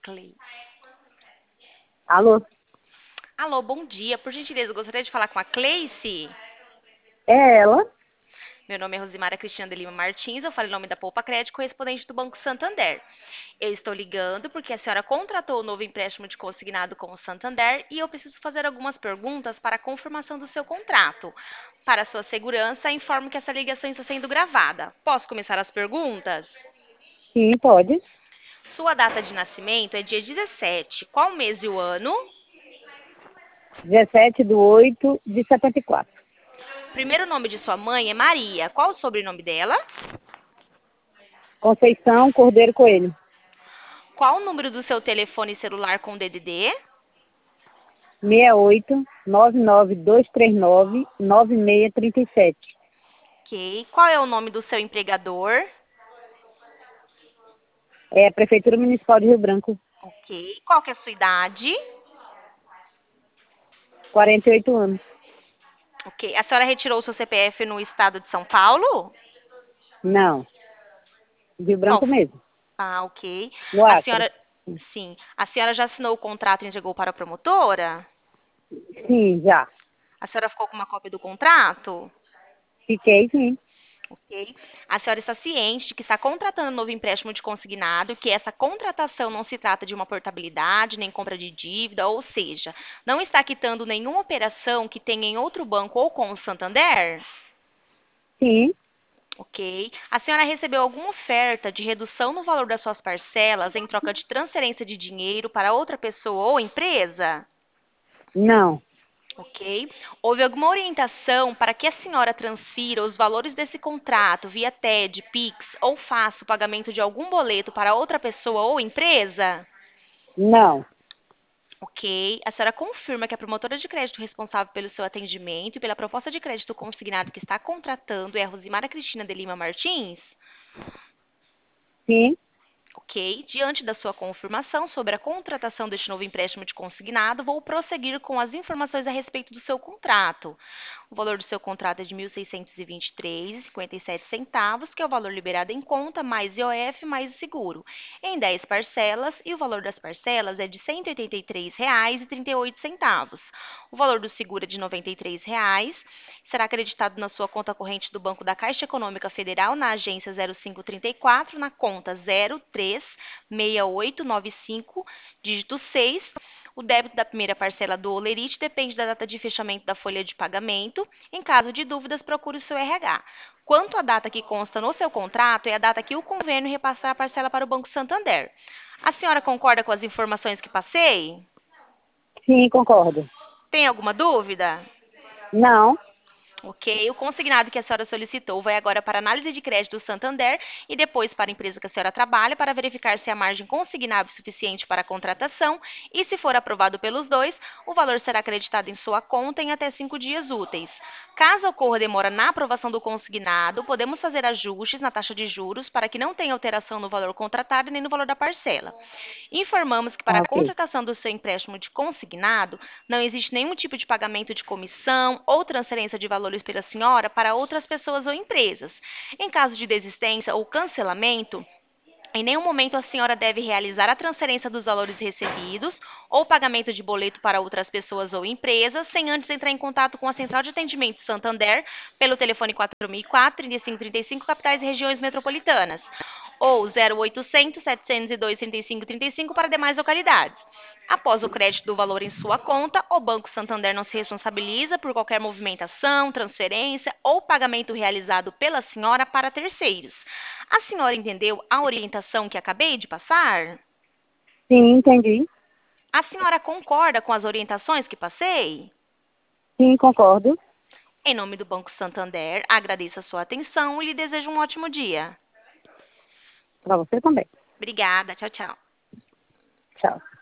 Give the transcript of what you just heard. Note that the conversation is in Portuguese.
Clay. Alô? Alô, bom dia. Por gentileza, eu gostaria de falar com a Cleice. É ela? Meu nome é Rosimara Cristina de Lima Martins, eu falo em nome da Poupa Crédito, correspondente do Banco Santander. Eu estou ligando porque a senhora contratou o novo empréstimo de consignado com o Santander e eu preciso fazer algumas perguntas para a confirmação do seu contrato. Para sua segurança, informo que essa ligação está sendo gravada. Posso começar as perguntas? Sim, pode. Sua data de nascimento é dia 17. Qual mês e o ano? 17/8/74. Primeiro nome de sua mãe é Maria. Qual o sobrenome dela? Conceição Cordeiro Coelho. Qual o número do seu telefone celular com DDD? 68-99239-9637. Ok. Qual é o nome do seu empregador? É a Prefeitura Municipal de Rio Branco. Ok. Qual que é a sua idade? 48 anos. Ok. A senhora retirou o seu CPF no estado de São Paulo? Não. Rio Qual? Branco mesmo. Ah, ok. No A Acre. senhora, sim. A senhora já assinou o contrato e entregou para a promotora? Sim, já. A senhora ficou com uma cópia do contrato? Fiquei, sim. Ok. A senhora está ciente de que está contratando um novo empréstimo de consignado, que essa contratação não se trata de uma portabilidade, nem compra de dívida, ou seja, não está quitando nenhuma operação que tenha em outro banco ou com o Santander? Sim. Ok. A senhora recebeu alguma oferta de redução no valor das suas parcelas em troca de transferência de dinheiro para outra pessoa ou empresa? Não. Ok. Houve alguma orientação para que a senhora transfira os valores desse contrato via TED, Pix ou faça o pagamento de algum boleto para outra pessoa ou empresa? Não. Ok. A senhora confirma que a promotora de crédito responsável pelo seu atendimento e pela proposta de crédito consignado que está contratando é a Rosimara Cristina de Lima Martins? Sim. Ok. Diante da sua confirmação sobre a contratação deste novo empréstimo de consignado, vou prosseguir com as informações a respeito do seu contrato. O valor do seu contrato é de R$ 1.623,57, que é o valor liberado em conta, mais IOF, mais o seguro, em 10 parcelas, e o valor das parcelas é de R$ 183,38. O valor do seguro é de R$ 93, será acreditado na sua conta corrente do Banco da Caixa Econômica Federal, na agência 0534, na conta 036895, dígito 6. O débito da primeira parcela do Olerite depende da data de fechamento da folha de pagamento. Em caso de dúvidas, procure o seu RH. Quanto à data que consta no seu contrato, é a data que o convênio repassará a parcela para o Banco Santander. A senhora concorda com as informações que passei? Sim, concordo. Tem alguma dúvida? Não. Ok, o consignado que a senhora solicitou vai agora para análise de crédito do Santander e depois para a empresa que a senhora trabalha para verificar se a margem consignável é suficiente para a contratação e, se for aprovado pelos dois, o valor será acreditado em sua conta em até 5 dias úteis. Caso ocorra demora na aprovação do consignado, podemos fazer ajustes na taxa de juros para que não tenha alteração no valor contratado nem no valor da parcela. Informamos que para Ah, a ok. contratação do seu empréstimo de consignado, não existe nenhum tipo de pagamento de comissão ou transferência de valores pela senhora para outras pessoas ou empresas. Em caso de desistência ou cancelamento, em nenhum momento a senhora deve realizar a transferência dos valores recebidos ou pagamento de boleto para outras pessoas ou empresas, sem antes entrar em contato com a Central de Atendimento Santander pelo telefone 4004-3535, capitais e regiões metropolitanas, ou 0800 702 3535 para demais localidades. Após o crédito do valor em sua conta, o Banco Santander não se responsabiliza por qualquer movimentação, transferência ou pagamento realizado pela senhora para terceiros. A senhora entendeu a orientação que acabei de passar? Sim, entendi. A senhora concorda com as orientações que passei? Sim, concordo. Em nome do Banco Santander, agradeço a sua atenção e lhe desejo um ótimo dia. Para você também. Obrigada, tchau, tchau. Tchau.